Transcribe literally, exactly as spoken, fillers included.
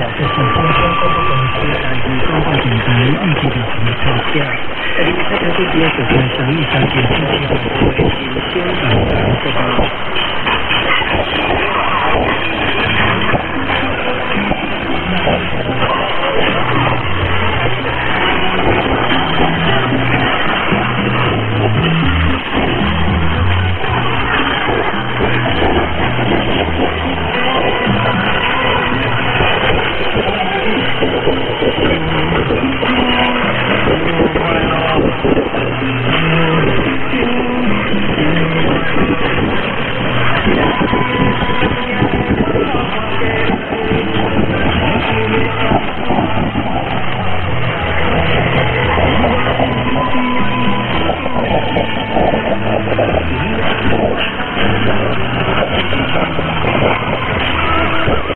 这是中央广播公司台语广播电台预计的节目特写。在你在台北地区所在小艺小姐今天的会新鲜版的节目。